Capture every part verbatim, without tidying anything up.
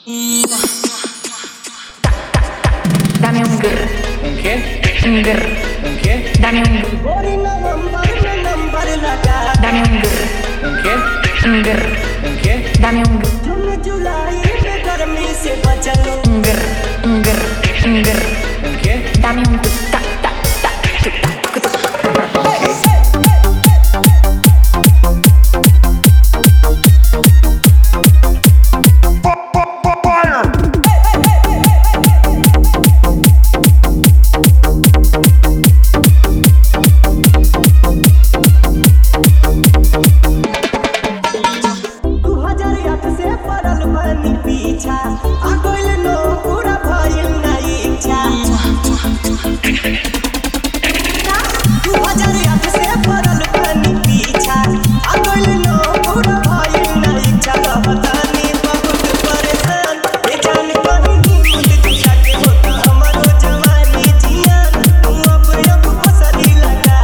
Dame un grr. ¿Un qué? Un grr. ¿Un qué? Dame un grr. Dame un grr. ¿Un qué? Un grr. ¿Un qué? Dame un grr. Un grr. Un grr. Un grr. ¿Un qué? Dame un grr. Ta, ta, ta, tu, ta, tu, ta. पीछा आ गइल नो पूरा भइल ना इच्छा दू हजार आठ से पड़ल पानी पीछा आ गइल नो पूरा भइल ना इच्छा कहतानी बहुत परेशान ए जान कहीं मुझे दिशा के होता हमारो जवानी जियान तू अब अब फसरी लगा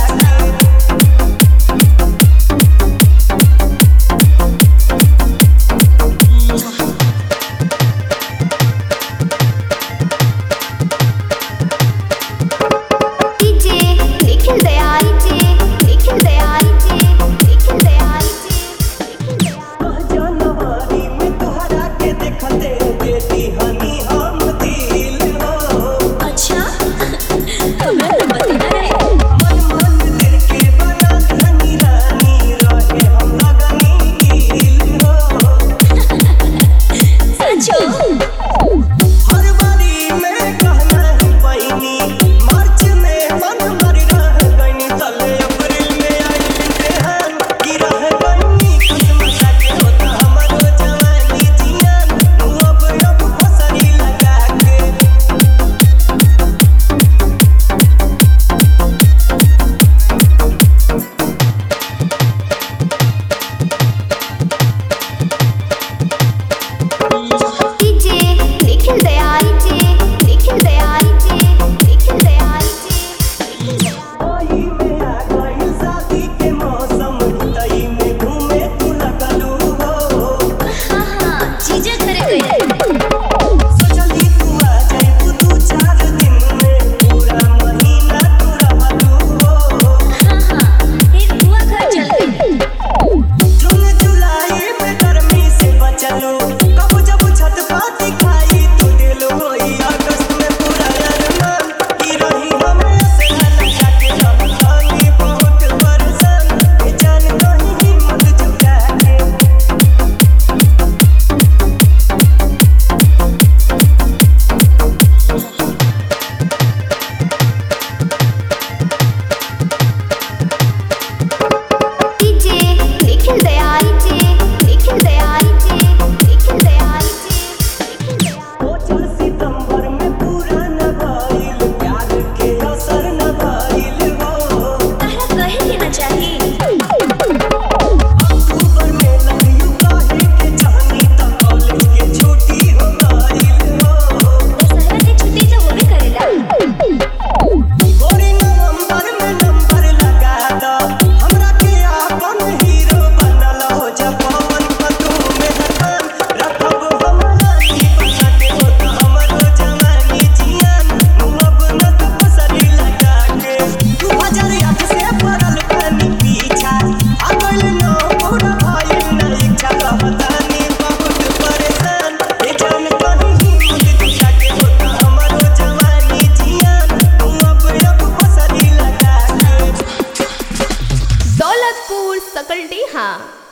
दौलतपुर सकलटी हाँ।